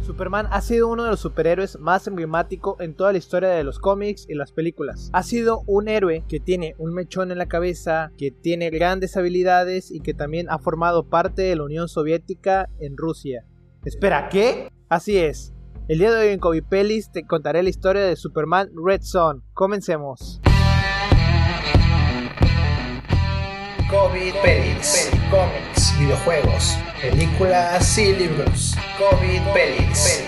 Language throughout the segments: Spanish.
Superman ha sido uno de los superhéroes más emblemáticos en toda la historia de los cómics y las películas. Ha sido un héroe que tiene un mechón en la cabeza, que tiene grandes habilidades y que también ha formado parte de la Unión Soviética en Rusia. Espera, ¿qué? Así es. El día de hoy en Comipelis te contaré la historia de Superman Red Son. Comencemos. Comipelis, cómics, videojuegos, películas y libros. Comipelis.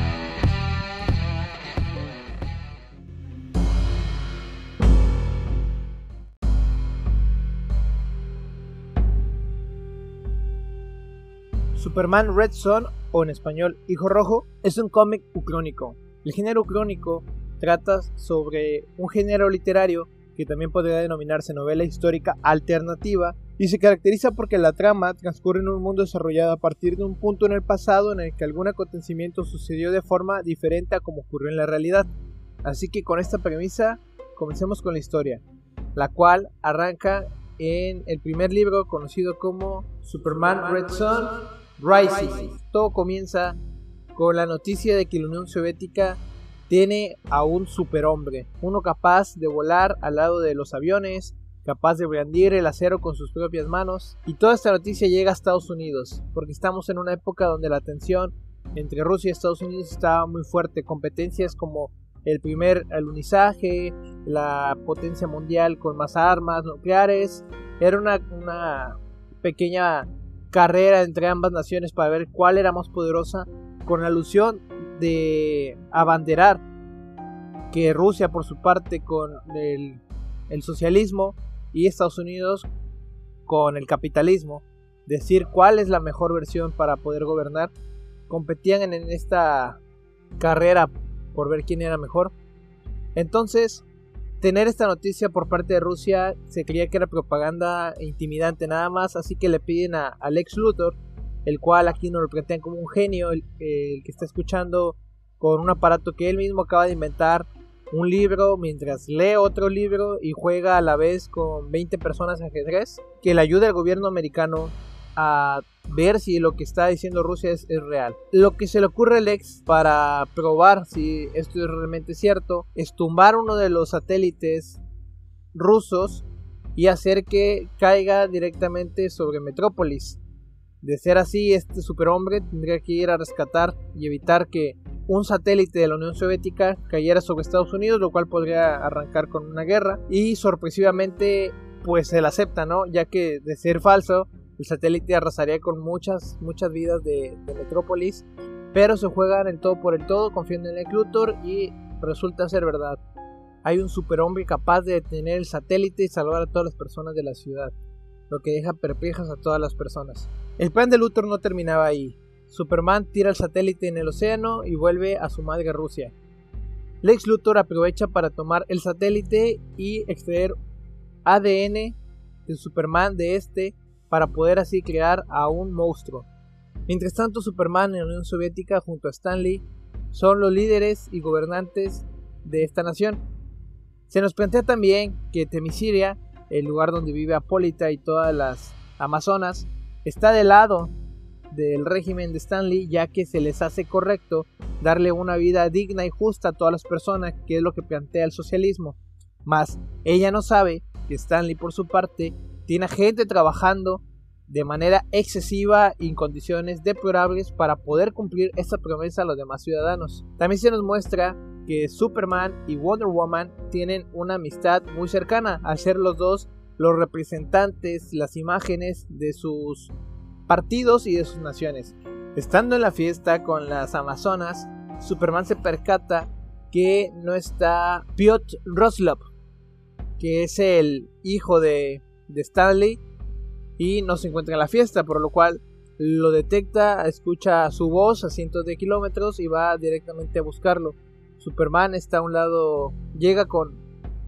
Superman Red Son, o en español Hijo Rojo, es un cómic ucrónico. El género ucrónico trata sobre un género literario que también podría denominarse novela histórica alternativa, y se caracteriza porque la trama transcurre en un mundo desarrollado a partir de un punto en el pasado en el que algún acontecimiento sucedió de forma diferente a como ocurrió en la realidad. Así que con esta premisa comencemos con la historia, la cual arranca en el primer libro conocido como Superman Red Son Rising. Todo comienza con la noticia de que la Unión Soviética tiene a un superhombre, uno capaz de volar al lado de los aviones, capaz de blandir el acero con sus propias manos. Y toda esta noticia llega a Estados Unidos, porque estamos en una época donde la tensión entre Rusia y Estados Unidos estaba muy fuerte. Competencias como el primer alunizaje, la potencia mundial con más armas nucleares. Era una pequeña carrera entre ambas naciones para ver cuál era más poderosa, con la alusión de abanderar que Rusia por su parte con el socialismo y Estados Unidos con el capitalismo, decir cuál es la mejor versión para poder gobernar. Competían en esta carrera por ver quién era mejor. Entonces, tener esta noticia por parte de Rusia se creía que era propaganda intimidante nada más, así que le piden a Lex Luthor, el cual aquí nos lo plantean como un genio, el que está escuchando con un aparato que él mismo acaba de inventar, un libro mientras lee otro libro y juega a la vez con 20 personas de ajedrez, que le ayude al gobierno americano a ver si lo que está diciendo Rusia es real. Lo que se le ocurre a Lex para probar si esto es realmente cierto es tumbar uno de los satélites rusos y hacer que caiga directamente sobre Metrópolis. De ser así, este superhombre tendría que ir a rescatar y evitar que un satélite de la Unión Soviética cayera sobre Estados Unidos, lo cual podría arrancar con una guerra. Y sorpresivamente, pues se la acepta, ¿no? Ya que de ser falso, el satélite arrasaría con muchas vidas de Metrópolis. Pero se juegan el todo por el todo, confiando en Lex Luthor y resulta ser verdad. Hay un superhombre capaz de detener el satélite y salvar a todas las personas de la ciudad, lo que deja perplejas a todas las personas. El plan de Luthor no terminaba ahí. Superman tira el satélite en el océano y vuelve a su madre Rusia. Lex Luthor aprovecha para tomar el satélite y extraer ADN de Superman de este para poder así crear a un monstruo. Mientras tanto, Superman en la Unión Soviética junto a Stan Lee son los líderes y gobernantes de esta nación. Se nos plantea también que Themyscira, el lugar donde vive Apólita y todas las Amazonas, está del lado del régimen de Stan Lee, ya que se les hace correcto darle una vida digna y justa a todas las personas, que es lo que plantea el socialismo. Mas ella no sabe que Stan Lee por su parte tiene gente trabajando de manera excesiva y en condiciones deplorables para poder cumplir esta promesa a los demás ciudadanos. También se nos muestra que Superman y Wonder Woman tienen una amistad muy cercana, al ser los dos los representantes, las imágenes de sus partidos y de sus naciones. Estando en la fiesta con las Amazonas, Superman se percata que no está Piotr Roslov, que es el hijo de Stan Lee, y no se encuentra en la fiesta, por lo cual lo detecta, escucha su voz a cientos de kilómetros y va directamente a buscarlo. Superman está a un lado, llega con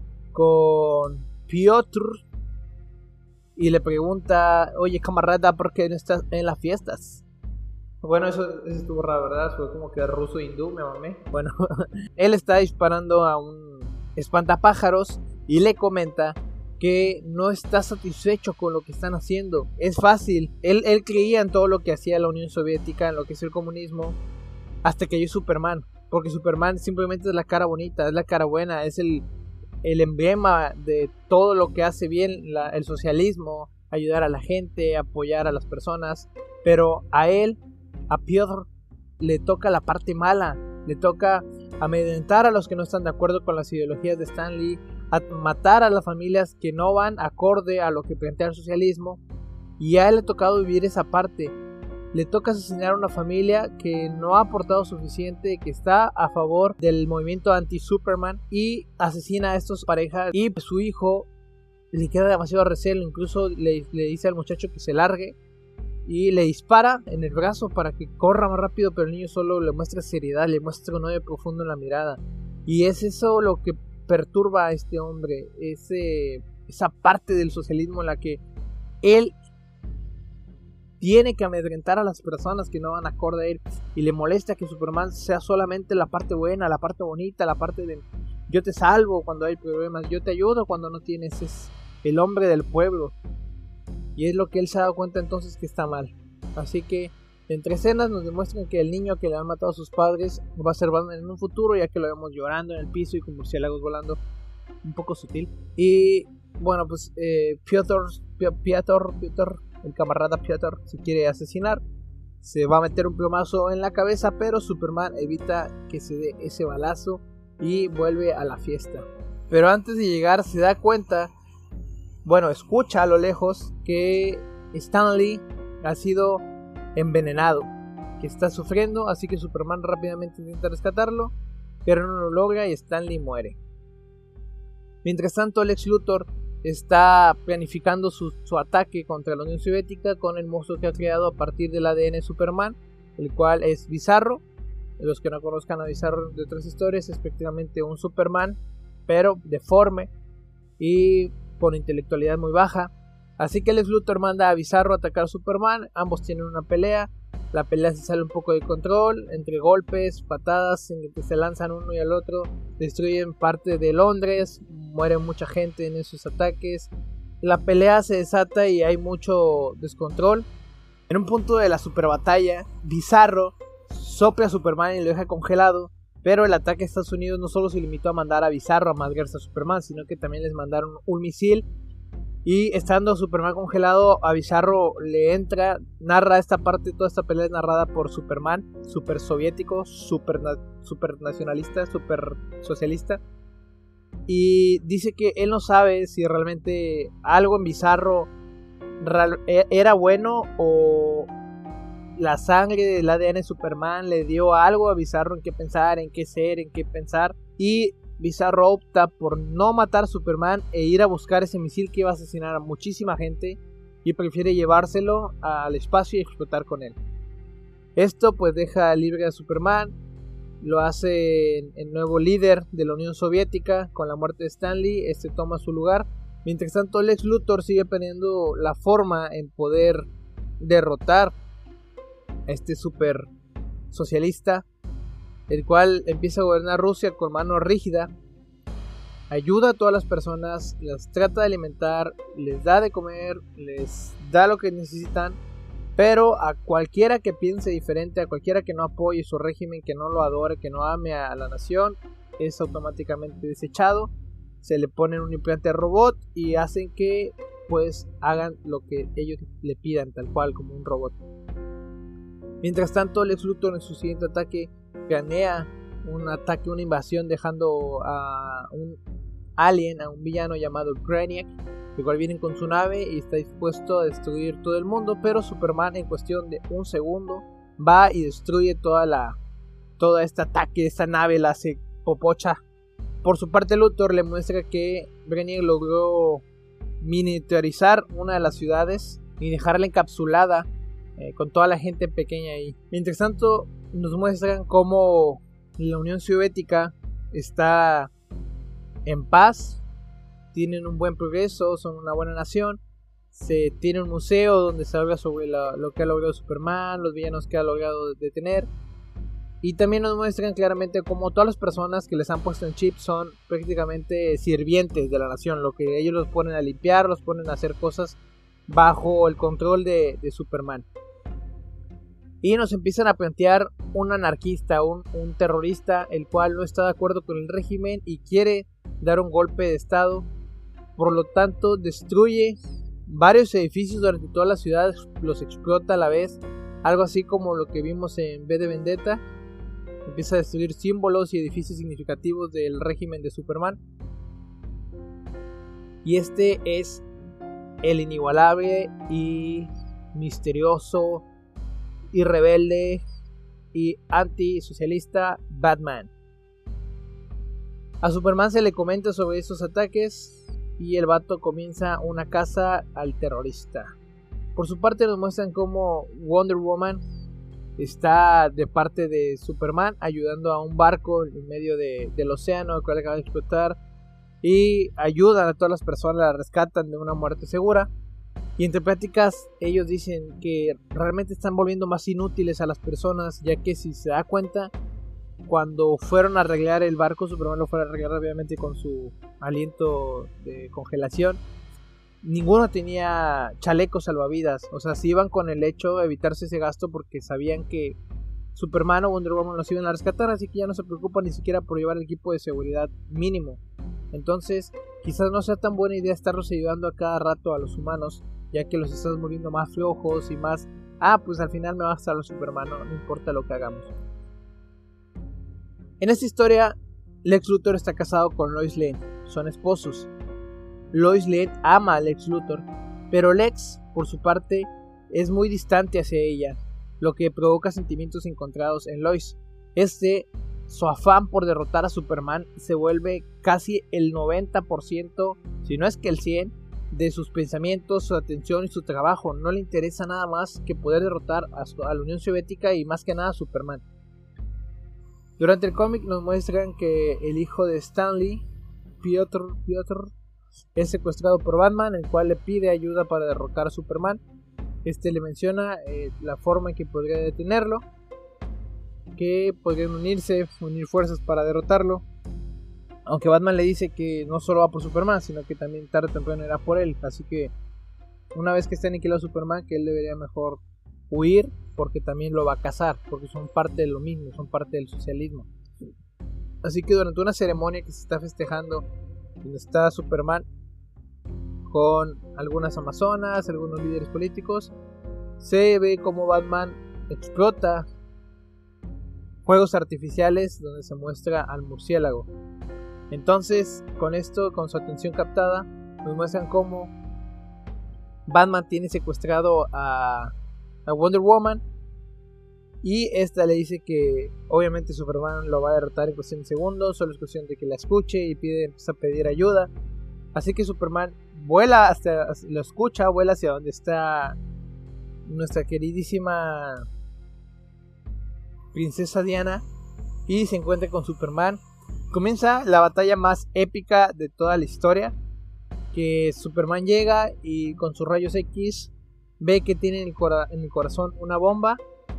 Piotr y le pregunta: oye camarada, ¿por qué no estás en las fiestas? Bueno, eso estuvo raro, ¿verdad? Fue como que ruso hindú, me mamé. Bueno, él está disparando a un espantapájaros y le comenta que no está satisfecho con lo que están haciendo. Es fácil, él creía en todo lo que hacía la Unión Soviética, en lo que es el comunismo, hasta que llegó Superman, porque Superman simplemente es la cara bonita, es la cara buena, es el emblema de todo lo que hace bien el socialismo, ayudar a la gente, apoyar a las personas. Pero a Piotr, le toca la parte mala, le toca amedrentar a los que no están de acuerdo con las ideologías de Stan Lee, a matar a las familias que no van acorde a lo que plantea el socialismo, y a él le ha tocado vivir esa parte. Le toca asesinar a una familia que no ha aportado suficiente, que está a favor del movimiento anti-Superman, y asesina a estas parejas, y su hijo le queda demasiado recelo, incluso le dice al muchacho que se largue y le dispara en el brazo para que corra más rápido, pero el niño solo le muestra seriedad, le muestra un odio profundo en la mirada, y es eso lo que perturba a este hombre, esa parte del socialismo en la que él tiene que amedrentar a las personas que no van acorde a él, y le molesta que Superman sea solamente la parte buena, la parte bonita, la parte de yo te salvo cuando hay problemas, yo te ayudo cuando no tienes. Es el hombre del pueblo, y es lo que él se ha dado cuenta entonces que está mal. Así que entre escenas nos demuestran que el niño que le han matado a sus padres va a ser Batman en un futuro, ya que lo vemos llorando en el piso y con murciélagos volando, un poco sutil. Y bueno, pues Piotr, el camarada Piotr, si quiere asesinar, se va a meter un plomazo en la cabeza, pero Superman evita que se dé ese balazo y vuelve a la fiesta. Pero antes de llegar se da cuenta, escucha a lo lejos que Stan Lee ha sido envenenado, que está sufriendo, así que Superman rápidamente intenta rescatarlo, pero no lo logra y Stan Lee muere. Mientras tanto, Lex Luthor está planificando su ataque contra la Unión Soviética con el monstruo que ha creado a partir del ADN de Superman, el cual es Bizarro. Los que no conozcan a Bizarro de otras historias, es prácticamente un Superman, pero deforme y con intelectualidad muy baja. Así que Lex Luthor manda a Bizarro a atacar a Superman. Ambos tienen una pelea. La pelea se sale un poco de control, entre golpes, patadas, en que se lanzan uno y al otro, destruyen parte de Londres, muere mucha gente en esos ataques. La pelea se desata y hay mucho descontrol. En un punto de la super batalla, Bizarro sopla a Superman y lo deja congelado, pero el ataque de Estados Unidos no solo se limitó a mandar a Bizarro a madrearse a Superman, sino que también les mandaron un misil. Y estando Superman congelado, a Bizarro le entra, narra esta parte, toda esta pelea es narrada por Superman, super soviético, super nacionalista, super socialista. Y dice que él no sabe si realmente algo en Bizarro era bueno, o la sangre del ADN de Superman le dio algo a Bizarro en qué pensar, en qué ser, en qué pensar. Y Bizarro opta por no matar a Superman e ir a buscar ese misil que iba a asesinar a muchísima gente, y prefiere llevárselo al espacio y explotar con él. Esto pues deja libre a Superman, lo hace el nuevo líder de la Unión Soviética. Con la muerte de Stan Lee, este toma su lugar. Mientras tanto, Lex Luthor sigue perdiendo la forma en poder derrotar a este super socialista, el cual empieza a gobernar Rusia con mano rígida, ayuda a todas las personas, las trata de alimentar, les da de comer, les da lo que necesitan, pero a cualquiera que piense diferente, a cualquiera que no apoye su régimen, que no lo adore, que no ame a la nación, es automáticamente desechado. Se le ponen un implante robot y hacen que pues hagan lo que ellos le pidan, tal cual, como un robot. Mientras tanto, Lex Luthor en su siguiente ataque planea una invasión, dejando a un alien, a un villano llamado Brainiac, el cual viene con su nave y está dispuesto a destruir todo el mundo, pero Superman en cuestión de un segundo va y destruye todo este ataque, esta nave la hace popocha. Por su parte, Luthor le muestra que Brainiac logró miniaturizar una de las ciudades y dejarla encapsulada con toda la gente pequeña ahí. Mientras tanto, nos muestran cómo la Unión Soviética está en paz, tienen un buen progreso, son una buena nación. Se tiene un museo donde se habla sobre lo que ha logrado Superman, los villanos que ha logrado detener. Y también nos muestran claramente cómo todas las personas que les han puesto en chip son prácticamente sirvientes de la nación. Lo que ellos los ponen a limpiar, los ponen a hacer cosas bajo el control de Superman. y nos empiezan a plantear un anarquista, un terrorista, el cual no está de acuerdo con el régimen y quiere dar un golpe de estado. Por lo tanto, destruye varios edificios durante toda la ciudad, los explota a la vez, algo así como lo que vimos en V de Vendetta. Empieza a destruir símbolos y edificios significativos del régimen de Superman. Y este es el inigualable y misterioso y rebelde y antisocialista Batman. A Superman se le comenta sobre esos ataques y el vato comienza una caza al terrorista. Por su parte nos muestran cómo Wonder Woman está de parte de Superman ayudando a un barco en medio del océano, el cual acaba de explotar, y ayudan a todas las personas, la rescatan de una muerte segura. Y entre pláticas ellos dicen que realmente están volviendo más inútiles a las personas, ya que si se da cuenta, cuando fueron a arreglar el barco, Superman lo fue a arreglar obviamente con su aliento de congelación. Ninguno tenía chalecos salvavidas, o sea, si iban con el hecho de evitarse ese gasto porque sabían que Superman o Wonder Woman los iban a rescatar, así que ya no se preocupan ni siquiera por llevar el equipo de seguridad mínimo. Entonces, quizás no sea tan buena idea estarlos ayudando a cada rato a los humanos, ya que los estás volviendo más flojos y más, pues al final me va a estar los Superman, no importa lo que hagamos. En esta historia, Lex Luthor está casado con Lois Lane, son esposos. Lois Lane ama a Lex Luthor, pero Lex, por su parte, es muy distante hacia ella, lo que provoca sentimientos encontrados en Lois. Su afán por derrotar a Superman se vuelve casi el 90%, si no es que el 100%, de sus pensamientos, su atención y su trabajo. No le interesa nada más que poder derrotar a la Unión Soviética y más que nada a Superman. Durante el cómic nos muestran que el hijo de Stanley, Piotr, es secuestrado por Batman, el cual le pide ayuda para derrotar a Superman. Le menciona la forma en que podría detenerlo, que podrían unir fuerzas para derrotarlo, aunque Batman le dice que no solo va por Superman, sino que también tarde o temprano irá por él, así que una vez que esté aniquilado Superman, que él debería mejor huir, porque también lo va a cazar, porque son parte de lo mismo, son parte del socialismo. Así que durante una ceremonia que se está festejando, donde está Superman con algunas amazonas, algunos líderes políticos, se ve como Batman explota juegos artificiales donde se muestra al murciélago. Entonces, con esto, con su atención captada, nos muestran cómo Batman tiene secuestrado a Wonder Woman, y esta le dice que obviamente Superman lo va a derrotar en cuestión de segundos, solo es cuestión de que la escuche y empieza a pedir ayuda. Así que Superman vuela lo escucha, vuela hacia donde está nuestra queridísima princesa Diana y se encuentra con Superman. Comienza la batalla más épica de toda la historia, que Superman llega y con sus rayos X ve que tiene en el corazón una bomba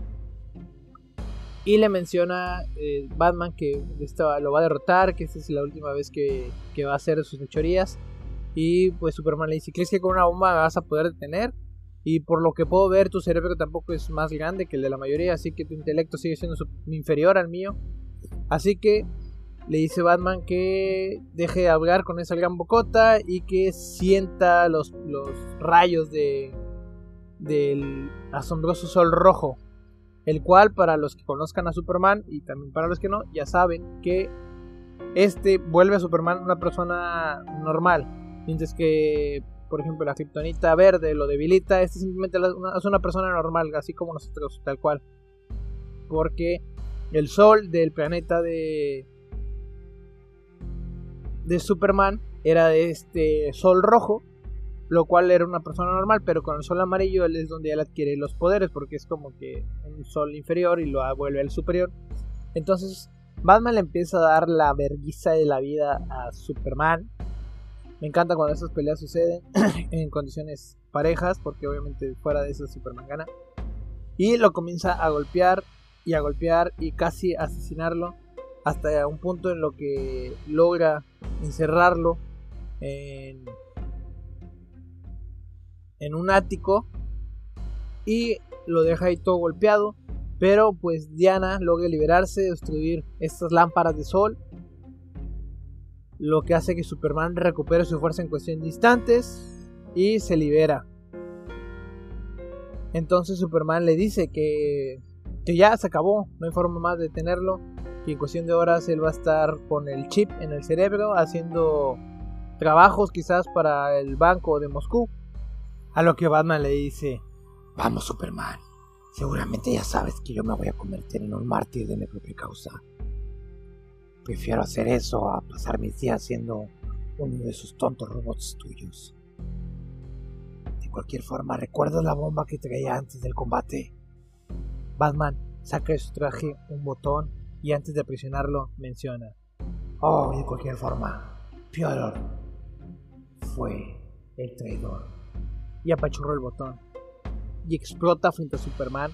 y le menciona Batman que lo va a derrotar, que esta es la última vez que va a hacer sus fechorías. Y pues Superman le dice: ¿crees que con una bomba me vas a poder detener? Y por lo que puedo ver, tu cerebro tampoco es más grande que el de la mayoría, así que tu intelecto sigue siendo inferior al mío. Así que le dice Batman que deje de hablar con esa gran bocota y que sienta los rayos del asombroso sol rojo, el cual, para los que conozcan a Superman y también para los que no, ya saben que vuelve a Superman una persona normal, mientras que, por ejemplo, la kriptonita verde lo debilita. Simplemente es una persona normal, así como nosotros, tal cual, porque el sol del planeta de Superman era de este sol rojo, lo cual era una persona normal, pero con el sol amarillo él es donde él adquiere los poderes, porque es como que un sol inferior y lo vuelve al superior. Entonces Batman le empieza a dar la vergüenza de la vida a Superman. Me encanta cuando esas peleas suceden en condiciones parejas, porque obviamente fuera de eso Superman gana. Y lo comienza a golpear y casi asesinarlo, hasta un punto en lo que logra encerrarlo en un ático y lo deja ahí todo golpeado. Pero pues Diana logra liberarse, destruir estas lámparas de sol, lo que hace que Superman recupere su fuerza en cuestión de instantes y se libera. Entonces Superman le dice que ya se acabó, no hay forma más de detenerlo, que en cuestión de horas él va a estar con el chip en el cerebro haciendo trabajos quizás para el banco de Moscú. A lo que Batman le dice: vamos, Superman, seguramente ya sabes que yo me voy a convertir en un mártir de mi propia causa. Prefiero hacer eso a pasar mis días siendo uno de esos tontos robots tuyos. De cualquier forma, ¿recuerdas la bomba que traía antes del combate? Batman saca de su traje un botón y antes de presionarlo menciona: oh, de cualquier forma, Piotr fue el traidor. Y apachurró el botón y explota frente a Superman,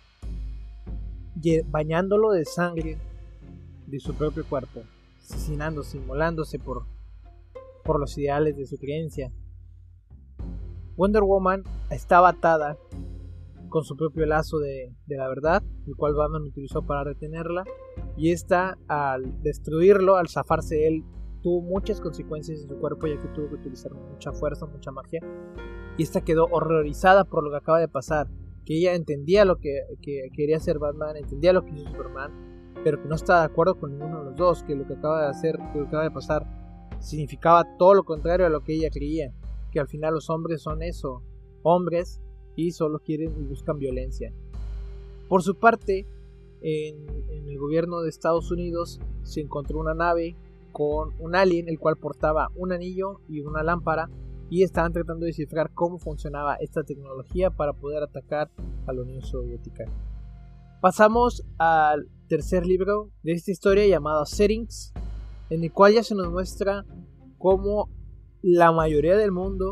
bañándolo de sangre de su propio cuerpo, asesinándose, inmolándose por los ideales de su creencia. Wonder Woman estaba atada con su propio lazo de la verdad, el cual Batman utilizó para retenerla, y esta, al destruirlo, al zafarse él, tuvo muchas consecuencias en su cuerpo, ya que tuvo que utilizar mucha fuerza, mucha magia, y esta quedó horrorizada por lo que acaba de pasar, que ella entendía lo que quería hacer Batman, entendía lo que hizo Superman, pero que no estaba de acuerdo con ninguno de los dos, que lo que acaba de hacer, que lo que acaba de pasar significaba todo lo contrario a lo que ella creía, que al final los hombres son eso, hombres, y solo quieren y buscan violencia. Por su parte, en el gobierno de Estados Unidos se encontró una nave con un alien, el cual portaba un anillo y una lámpara, y estaban tratando de descifrar cómo funcionaba esta tecnología para poder atacar a la Unión Soviética. Pasamos al tercer libro de esta historia, llamado Settings, en el cual ya se nos muestra cómo la mayoría del mundo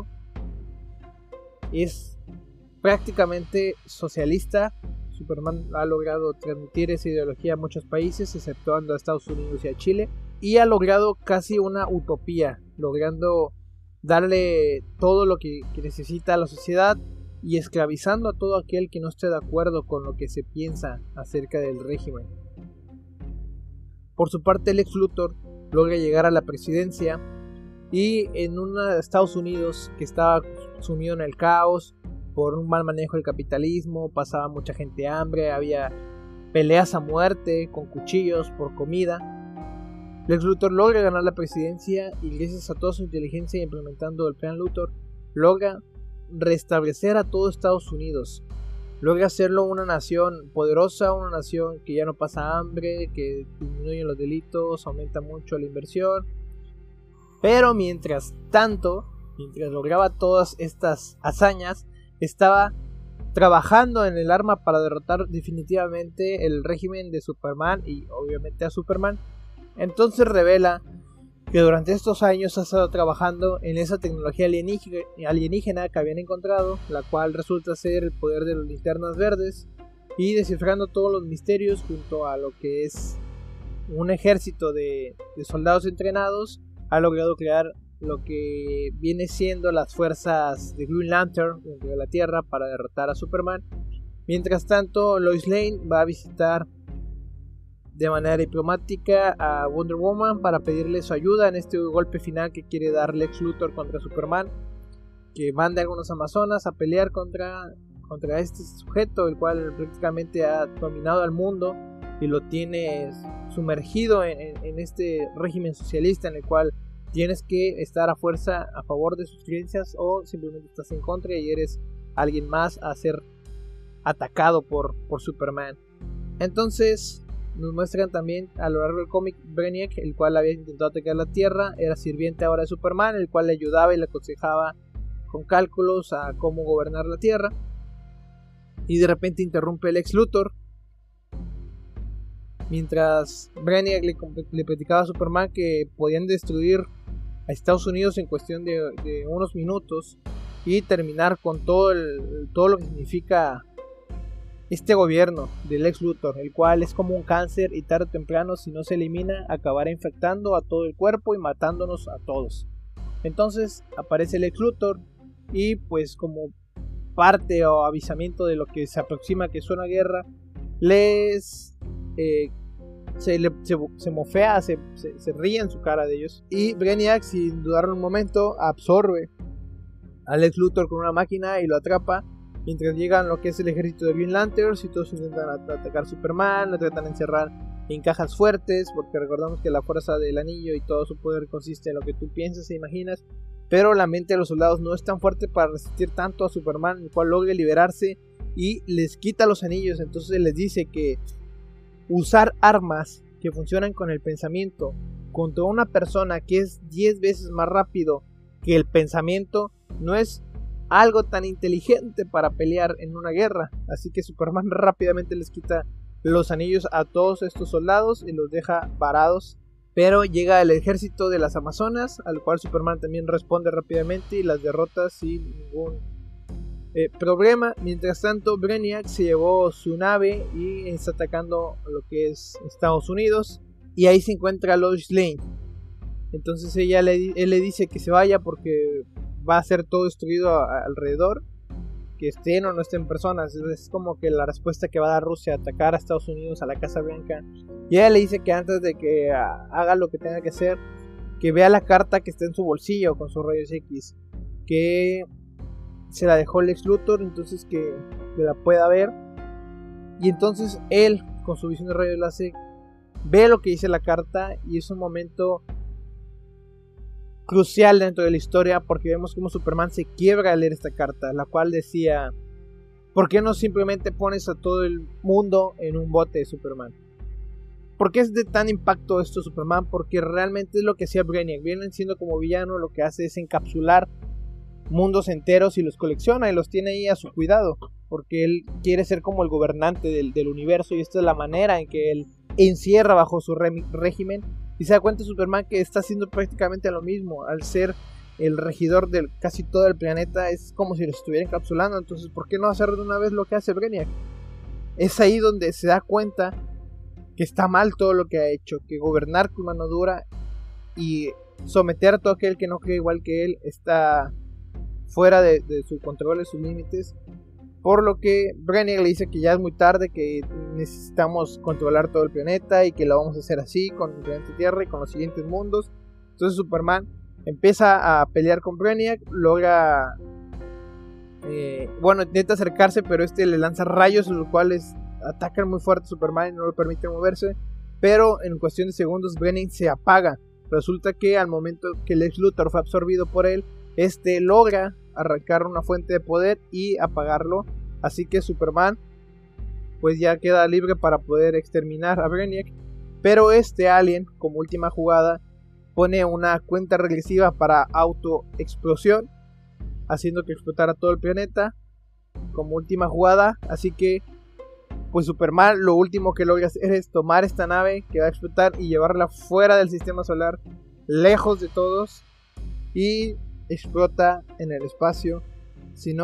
es prácticamente socialista. Superman ha logrado transmitir esa ideología a muchos países, exceptuando a Estados Unidos y a Chile, y ha logrado casi una utopía, logrando darle todo lo que necesita a la sociedad y esclavizando a todo aquel que no esté de acuerdo con lo que se piensa acerca del régimen. Por su parte, Lex Luthor logra llegar a la presidencia, y en una de Estados Unidos que estaba sumido en el caos por un mal manejo del capitalismo, pasaba mucha gente hambre, había peleas a muerte con cuchillos por comida. Lex Luthor logra ganar la presidencia y gracias a toda su inteligencia implementando el plan Luthor, logra restablecer a todo Estados Unidos. Logra hacerlo una nación poderosa, una nación que ya no pasa hambre, que disminuye los delitos, aumenta mucho la inversión. Pero mientras tanto, mientras lograba todas estas hazañas, estaba trabajando en el arma para derrotar definitivamente el régimen de Superman y obviamente a Superman. Entonces revela que durante estos años ha estado trabajando en esa tecnología alienígena que habían encontrado, la cual resulta ser el poder de las linternas verdes, y descifrando todos los misterios junto a lo que es un ejército de soldados entrenados, ha logrado crear lo que viene siendo las fuerzas de Green Lantern dentro de la Tierra para derrotar a Superman. Mientras tanto, Lois Lane va a visitar de manera diplomática a Wonder Woman para pedirle su ayuda en este golpe final que quiere dar Lex Luthor contra Superman, que manda a algunos amazonas a pelear contra este sujeto, el cual prácticamente ha dominado al mundo y lo tiene sumergido en este régimen socialista en el cual tienes que estar a fuerza a favor de sus creencias o simplemente estás en contra y eres alguien más a ser atacado por Superman. Entonces nos muestran también a lo largo del cómic Brainiac, el cual había intentado atacar la Tierra, era sirviente ahora de Superman, el cual le ayudaba y le aconsejaba con cálculos a cómo gobernar la Tierra. Y de repente interrumpe el Lex Luthor mientras Brainiac le platicaba a Superman que podían destruir a Estados Unidos en cuestión de unos minutos y terminar con todo lo que significa este gobierno de Lex Luthor, el cual es como un cáncer y tarde o temprano, si no se elimina, acabará infectando a todo el cuerpo y matándonos a todos. Entonces aparece Lex Luthor y pues como parte o avisamiento de lo que se aproxima que es una guerra, les se mofea, se ríe en su cara de ellos. Y Brainiac, sin dudar un momento, absorbe a Lex Luthor con una máquina y lo atrapa. Mientras llegan lo que es el ejército de Green Lanterns y todos intentan atacar a Superman, lo tratan de encerrar en cajas fuertes, porque recordamos que la fuerza del anillo y todo su poder consiste en lo que tú piensas e imaginas, pero la mente de los soldados no es tan fuerte para resistir tanto a Superman, el cual logra liberarse y les quita los anillos. Entonces les dice que usar armas que funcionan con el pensamiento contra una persona que es 10 veces más rápido que el pensamiento no es algo tan inteligente para pelear en una guerra. Así que Superman rápidamente les quita los anillos a todos estos soldados y los deja varados. Pero llega el ejército de las Amazonas, al cual Superman también responde rápidamente y las derrota sin ningún problema. Mientras tanto, Brainiac se llevó su nave y está atacando lo que es Estados Unidos. Y ahí se encuentra Lois Lane. Entonces él le dice que se vaya porque va a ser todo destruido alrededor, que estén o no estén personas. Es como que la respuesta que va a dar Rusia a atacar a Estados Unidos, a la Casa Blanca. Y ella le dice que antes de que haga lo que tenga que hacer, que vea la carta que está en su bolsillo con sus rayos X, que se la dejó Lex Luthor, entonces que la pueda ver. Y entonces él, con su visión de rayos láser, ve lo que dice la carta, y es un momento crucial dentro de la historia, porque vemos como Superman se quiebra al leer esta carta, la cual decía: ¿por qué no simplemente pones a todo el mundo en un bote de Superman? ¿Por qué es de tan impacto esto Superman? Porque realmente es lo que hacía Brainiac. Vienen siendo como villano, lo que hace es encapsular mundos enteros y los colecciona y los tiene ahí a su cuidado, porque él quiere ser como el gobernante del universo, y esta es la manera en que él encierra bajo su régimen. Y se da cuenta Superman que está haciendo prácticamente lo mismo. Al ser el regidor de casi todo el planeta, es como si lo estuviera encapsulando. Entonces, ¿por qué no hacer de una vez lo que hace Brainiac? Es ahí donde se da cuenta que está mal todo lo que ha hecho, que gobernar con mano dura y someter a todo aquel que no cree igual que él está fuera de su control, de sus límites. Por lo que Brainiac le dice que ya es muy tarde, que necesitamos controlar todo el planeta y que lo vamos a hacer así con el planeta Tierra y con los siguientes mundos. Entonces Superman empieza a pelear con Brainiac, logra intenta acercarse, pero le lanza rayos, los cuales atacan muy fuerte a Superman y no le permiten moverse. Pero en cuestión de segundos Brainiac se apaga. Resulta que al momento que Lex Luthor fue absorbido por él, logra arrancar una fuente de poder y apagarlo. Así que Superman pues ya queda libre para poder exterminar a Brainiac. Pero alien, como última jugada, pone una cuenta regresiva para autoexplosión, haciendo que explotara todo el planeta como última jugada. Así que pues Superman lo último que logra hacer es tomar esta nave que va a explotar y llevarla fuera del sistema solar, lejos de todos, y explota en el espacio. Sin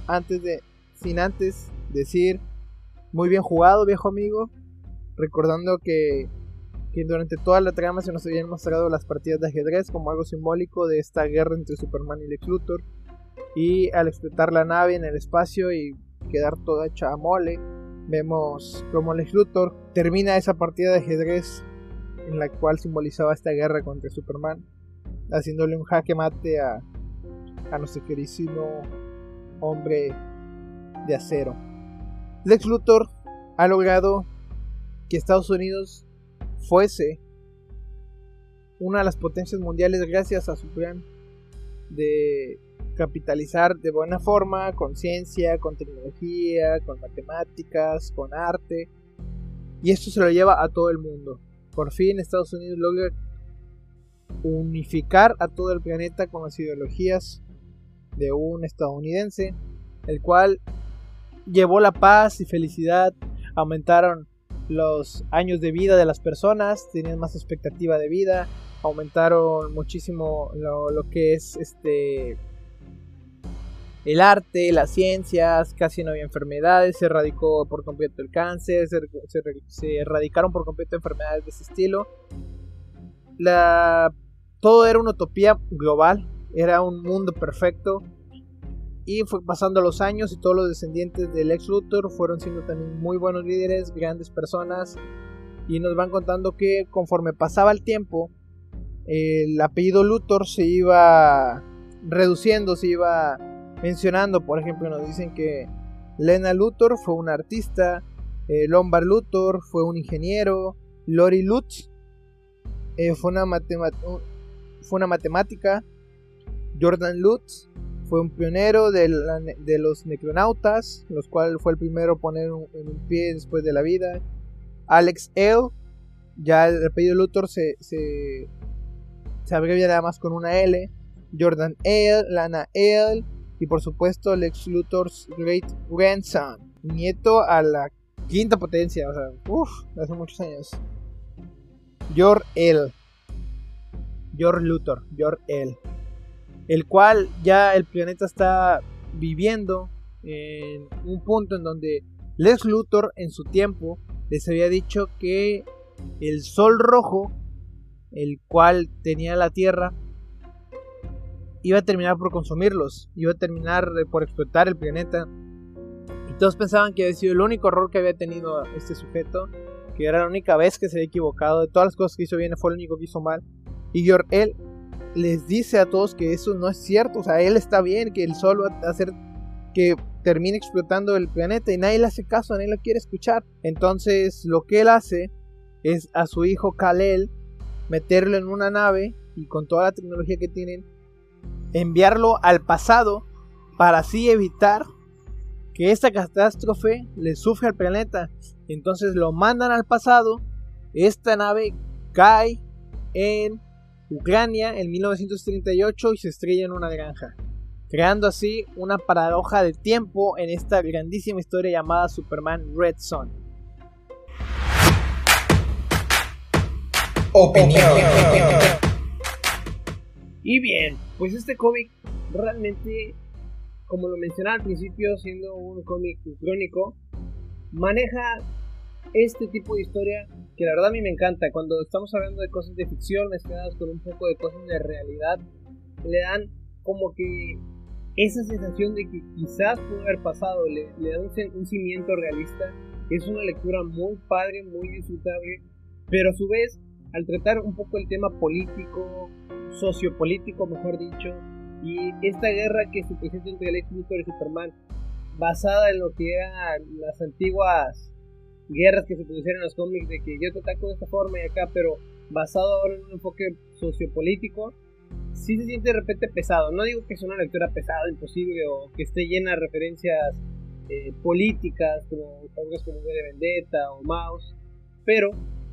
antes decir: muy bien jugado, viejo amigo. Recordando que durante toda la trama se nos habían mostrado las partidas de ajedrez como algo simbólico de esta guerra entre Superman y Lex Luthor. Y al explotar la nave en el espacio y quedar toda hecha a mole, vemos como Lex Luthor termina esa partida de ajedrez en la cual simbolizaba esta guerra contra Superman, haciéndole un jaque mate a nuestro queridísimo hombre de acero. Lex Luthor ha logrado que Estados Unidos fuese una de las potencias mundiales gracias a su plan de capitalizar de buena forma, con ciencia, con tecnología, con matemáticas, con arte, y esto se lo lleva a todo el mundo. Por fin Estados Unidos logra unificar a todo el planeta con las ideologías de un estadounidense, el cual llevó la paz y felicidad. Aumentaron los años de vida de las personas, tenían más expectativa de vida, aumentaron muchísimo lo que es el arte, las ciencias, casi no había enfermedades, se erradicó por completo el cáncer, se erradicaron por completo enfermedades de ese estilo. Todo era una utopía global, era un mundo perfecto. Y fue pasando los años y todos los descendientes del ex Luthor fueron siendo también muy buenos líderes, grandes personas. Y nos van contando que conforme pasaba el tiempo, el apellido Luthor se iba reduciendo, se iba mencionando. Por ejemplo, nos dicen que Lena Luthor fue una artista, Lombard Luthor fue un ingeniero, Lori Lutz fue una matemática, Jordan Lutz fue un pionero de los necronautas, los cuales fue el primero a poner en un pie después de la vida. Alex L, ya el apellido Luthor se abrevia nada más con una L. Jordan L, Lana L, y por supuesto Lex Luthor's great grandson, nieto a la quinta potencia, o sea, hace muchos años. Jor-El Luthor, Jor-El, el cual ya el planeta está viviendo en un punto en donde Lex Luthor en su tiempo les había dicho que el sol rojo, el cual tenía la Tierra, iba a terminar por consumirlos, iba a terminar por explotar el planeta. Y todos pensaban que había sido el único error que había tenido este sujeto, que era la única vez que se había equivocado. De todas las cosas que hizo bien, fue el único que hizo mal. Y Jor-El les dice a todos que eso no es cierto, o sea, él está bien, que el sol va a hacer que termine explotando el planeta, y nadie le hace caso, nadie lo quiere escuchar. Entonces lo que él hace es a su hijo Kal-El meterlo en una nave, y con toda la tecnología que tienen, enviarlo al pasado para así evitar que esta catástrofe le sufra al planeta. Entonces lo mandan al pasado. Esta nave cae en Ucrania en 1938 y se estrella en una granja, creando así una paradoja de tiempo en esta grandísima historia llamada Superman Red Son. Opinión. Y bien, pues este cómic realmente, como lo mencionaba al principio, siendo un cómic crónico, maneja este tipo de historia que la verdad a mí me encanta. Cuando estamos hablando de cosas de ficción mezcladas con un poco de cosas de realidad, le dan como que esa sensación de que quizás pudo haber pasado, le dan un cimiento realista. Es una lectura muy padre, muy disfrutable, pero a su vez, al tratar un poco el tema político, sociopolítico mejor dicho, y esta guerra que se presenta entre Lex Luthor y Superman, basada en lo que eran las antiguas guerras que se producieron en los cómics, de que yo te ataco de esta forma y acá, pero basado ahora en un enfoque sociopolítico, sí se siente de repente pesado. No digo que sea una lectura pesada, imposible, o que esté llena de referencias políticas, como obras como V de Vendetta o Mouse, pero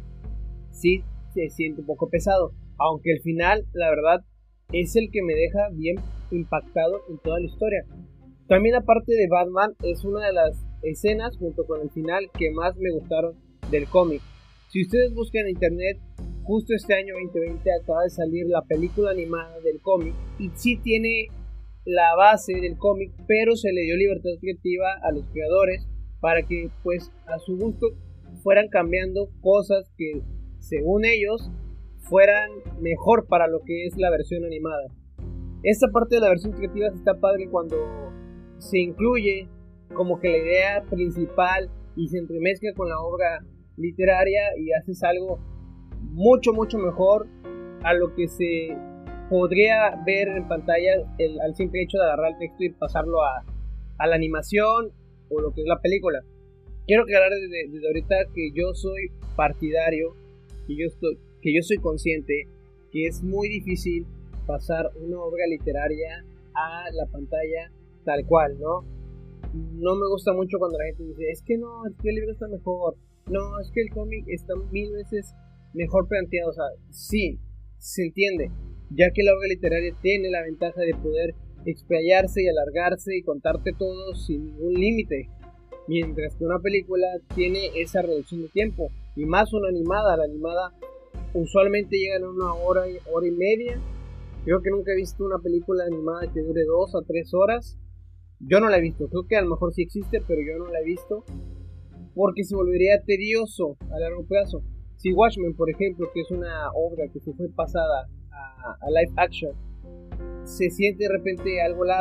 sí se siente un poco pesado, aunque el final, la verdad, es el que me deja bien impactado en toda la historia. También, aparte de Batman, es una de las escenas junto con el final que más me gustaron del cómic. Si ustedes buscan en internet, justo este año 2020 acaba de salir la película animada del cómic, y sí tiene la base del cómic, pero se le dio libertad creativa a los creadores para que pues a su gusto fueran cambiando cosas que según ellos fueran mejor para lo que es la versión animada. Esta parte de la versión creativa está padre cuando se incluye como que la idea principal y se entremezcla con la obra literaria, y haces algo mucho mejor a lo que se podría ver en pantalla al simple hecho de agarrar el texto y pasarlo a la animación o lo que es la película. Quiero aclarar desde ahorita que yo soy partidario, que yo soy consciente que es muy difícil pasar una obra literaria a la pantalla tal cual, ¿no? No me gusta mucho cuando la gente dice, es que no, es que el libro está mejor, no, es que el cómic está 1000 veces mejor planteado. O sea, sí, se entiende, ya que la obra literaria tiene la ventaja de poder explayarse y alargarse y contarte todo sin ningún límite, mientras que una película tiene esa reducción de tiempo, y más una animada. La animada usualmente llegan a 1 hora, hora y media. Creo que nunca he visto una película animada que dure 2 a 3 horas. Yo no la he visto, creo que a lo mejor sí existe, pero yo no la he visto, porque se volvería tedioso a largo plazo. Si Watchmen, por ejemplo, que es una obra que se fue pasada a live action, se siente de repente algo larga,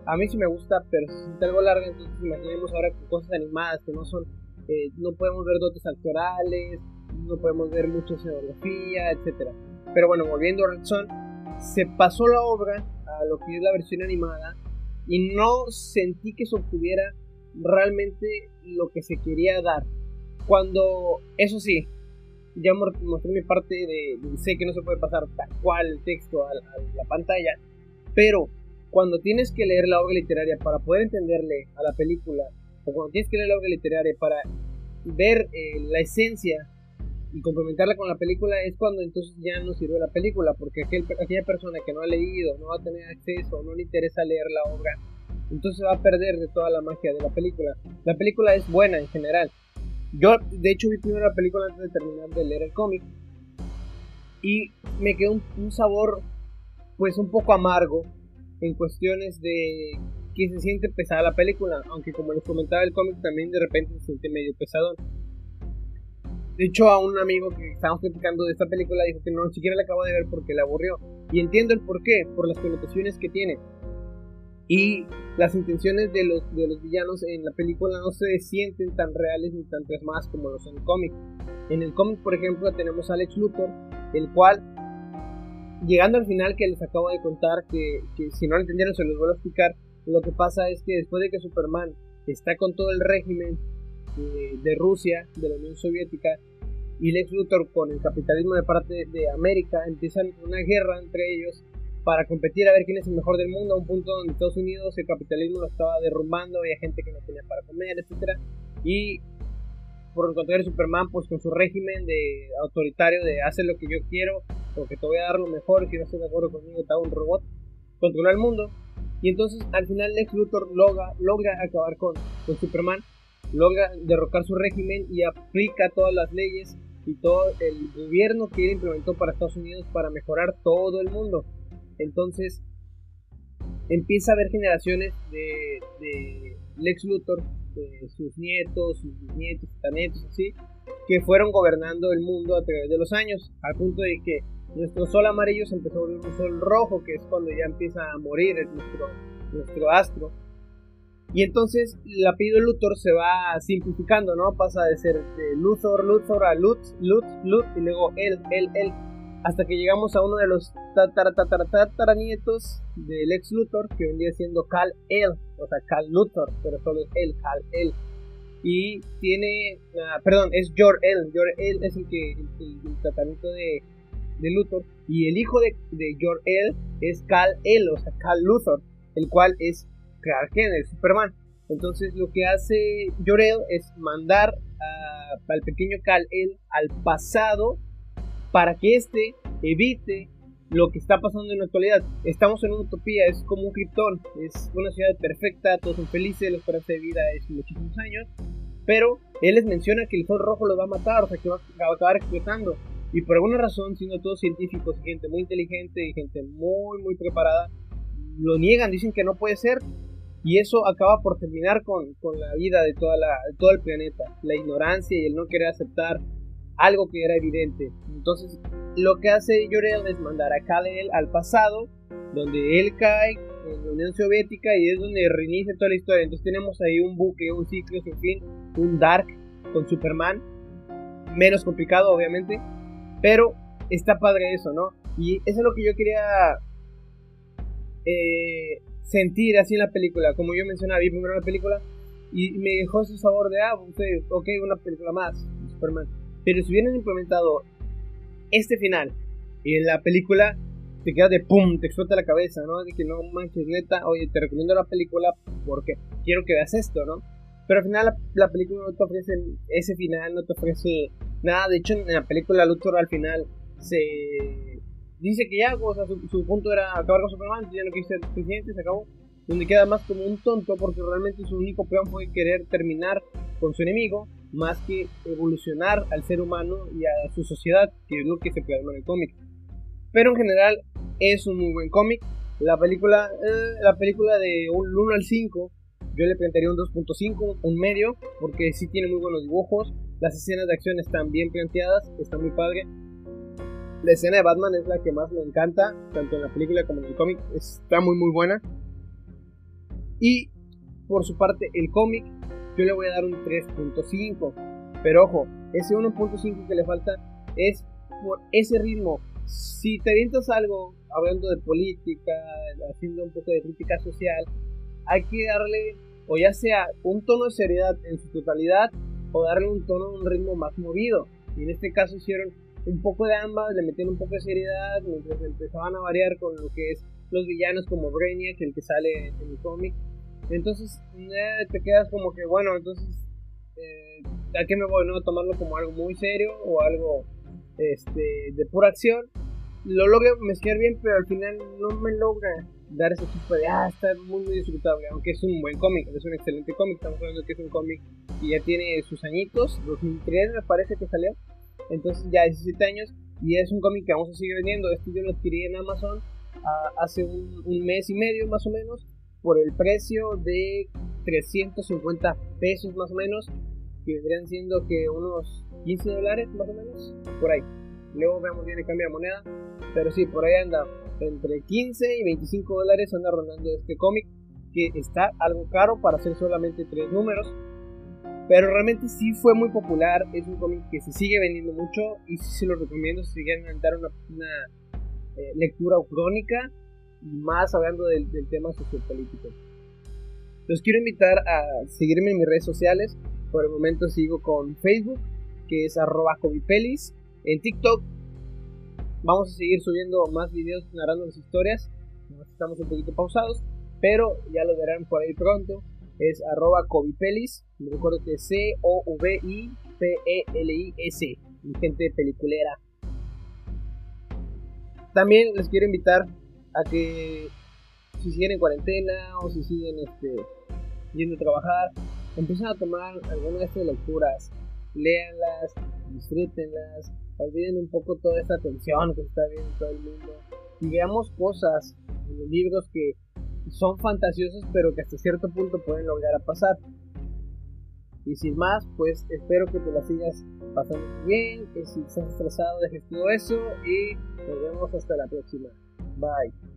A mí sí me gusta, pero se siente algo larga, entonces imaginemos ahora con cosas animadas que no son, no podemos ver dotes actorales, no podemos ver mucha escenografía, etcétera. Pero bueno, volviendo a Red Son, se pasó la obra a lo que es la versión animada y no sentí que se obtuviera realmente lo que se quería dar. Cuando, eso sí, ya mostré mi parte de sé que no se puede pasar tal cual el texto a la pantalla, pero cuando tienes que leer la obra literaria para poder entenderle a la película, o cuando tienes que leer la obra literaria para ver la esencia y complementarla con la película, es cuando entonces ya no sirve la película, porque aquella persona que no ha leído, no va a tener acceso, no le interesa leer la obra, entonces va a perder de toda la magia de la película. La película es buena en general. Yo de hecho vi primero la película antes de terminar de leer el cómic y me quedó un sabor pues un poco amargo en cuestiones de que se siente pesada la película, aunque como les comentaba, el cómic también de repente se siente medio pesadón. De hecho, a un amigo que estábamos platicando de esta película dijo que no, ni siquiera la acabo de ver porque la aburrió. Y entiendo el porqué, por las connotaciones que tiene. Y las intenciones de los villanos en la película no se sienten tan reales ni tan plasmadas como los en el cómic. En el cómic, por ejemplo, tenemos a Lex Luthor, el cual, llegando al final que les acabo de contar, que si no lo entendieron se los voy a explicar, lo que pasa es que después de que Superman está con todo el régimen de Rusia, de la Unión Soviética, y Lex Luthor con el capitalismo de parte de América, empiezan una guerra entre ellos para competir a ver quién es el mejor del mundo, a un punto donde Estados Unidos el capitalismo lo estaba derrumbando, había gente que no tenía para comer, etcétera, y por el contrario Superman pues con su régimen de autoritario de hacer lo que yo quiero porque te voy a dar lo mejor y si no estás de acuerdo conmigo te hago un robot, controla el mundo. Y entonces al final Lex Luthor logra acabar con Superman, logra derrocar su régimen y aplica todas las leyes y todo el gobierno que él implementó para Estados Unidos para mejorar todo el mundo. Entonces empieza a haber generaciones de Lex Luthor, de sus nietos, sus bisnietos, tanetos, así, que fueron gobernando el mundo a través de los años, al punto de que nuestro sol amarillo se empezó a volver un sol rojo, que es cuando ya empieza a morir nuestro astro. Y entonces el apellido Luthor se va simplificando, ¿no? Pasa de ser de Luthor a Lutz, y luego él, hasta que llegamos a uno de los tataranietos del ex Luthor, que vendría siendo Kal-El, o sea, Kal Luthor, pero solo es él, Kal-El. Y tiene, es Jor-El es el tratamiento de Luthor, y el hijo de Jor-El es Kal-El, o sea, Kal Luthor, el cual es Clark Kent, el Superman. Entonces lo que hace Jor-El es mandar al pequeño Kal-El al pasado para que éste evite lo que está pasando en la actualidad. Estamos en una utopía, es como un Krypton, es una ciudad perfecta, todos son felices, la esperanza de vida es muchísimos años, pero él les menciona que el sol rojo los va a matar, o sea que va a acabar explotando. Y por alguna razón, siendo todos científicos y gente muy inteligente y gente muy muy preparada, lo niegan, dicen que no puede ser. Y eso acaba por terminar con la vida de todo el planeta. La ignorancia y el no querer aceptar algo que era evidente. Entonces lo que hace Jor-El es mandar a Kal-El al pasado, donde él cae en la Unión Soviética y es donde reinicia toda la historia. Entonces tenemos ahí un bucle, un ciclo sin fin, un Dark con Superman, menos complicado obviamente, pero está padre eso, ¿no? Y eso es lo que yo quería sentir así en la película. Como yo mencionaba, vi primero la película y me dejó ese sabor de ok, una película más de Superman. Pero si hubieran implementado este final y en la película te quedas de pum, te explota la cabeza, ¿no? De que no manches, neta, oye, te recomiendo la película porque quiero que veas esto, ¿no? Pero al final la película no te ofrece ese final, no te ofrece nada. De hecho, en la película Luthor al final se dice que ya, o sea, su punto era acabar con Superman, ya no quiso ser presidente, se acabó. Donde queda más como un tonto porque realmente su único plan fue querer terminar con su enemigo, más que evolucionar al ser humano y a su sociedad, que es lo que se plasma en el cómic. Pero en general es un muy buen cómic. La película de un 1 al 5 yo le plantearía un 2.5, un medio, porque sí tiene muy buenos dibujos, las escenas de acción están bien planteadas, está muy padre. La escena de Batman es la que más me encanta, tanto en la película como en el cómic, está muy muy buena. Y por su parte el cómic yo le voy a dar un 3.5. Pero ojo, ese 1.5 que le falta es por ese ritmo. Si te avientas algo hablando de política, haciendo un poco de crítica social, hay que darle o ya sea un tono de seriedad en su totalidad o darle un tono, un ritmo más movido. Y en este caso hicieron un poco de ambas, le metieron un poco de seriedad mientras empezaban a variar con lo que es los villanos como Brainiac, el que sale en el cómic. Entonces te quedas como que bueno, entonces ¿a qué me voy? ¿No? Tomarlo como algo muy serio o algo de pura acción. Lo logra mezclar bien, pero al final no me logra dar ese tipo de está muy disfrutable, aunque es un buen cómic, es un excelente cómic. Estamos hablando que es un cómic que ya tiene sus añitos, 2003 me parece que salió, entonces ya 17 años, y es un cómic que vamos a seguir vendiendo. Yo lo adquirí en Amazon hace un mes y medio más o menos, por el precio de 350 pesos más o menos, que vendrían siendo que unos $15 más o menos, por ahí. Luego veamos bien el cambio de moneda, pero sí, por ahí anda, entre 15 y 25 dólares anda rondando este cómic, que está algo caro para hacer solamente 3 números, pero realmente sí fue muy popular. Es un cómic que se sigue vendiendo mucho y sí se lo recomiendo si quieren dar una lectura crónica, y más hablando del tema sociopolítico. Los quiero invitar a seguirme en mis redes sociales. Por el momento sigo con Facebook, que es @covipelis. En TikTok vamos a seguir subiendo más videos narrando las historias. Estamos un poquito pausados, pero ya lo verán por ahí pronto. Es @covipelis. Me recuerdo que es COVIPELIS, mi gente peliculera. También les quiero invitar a que si siguen en cuarentena o si siguen yendo a trabajar, empiecen a tomar alguna de estas lecturas, léanlas, disfrútenlas, olviden un poco toda esta tensión que está viendo todo el mundo y veamos cosas en los libros que son fantasiosas pero que hasta cierto punto pueden lograr a pasar. Y sin más, pues espero que te la sigas pasando bien, que si estás estresado dejes todo eso y nos vemos hasta la próxima. Bye.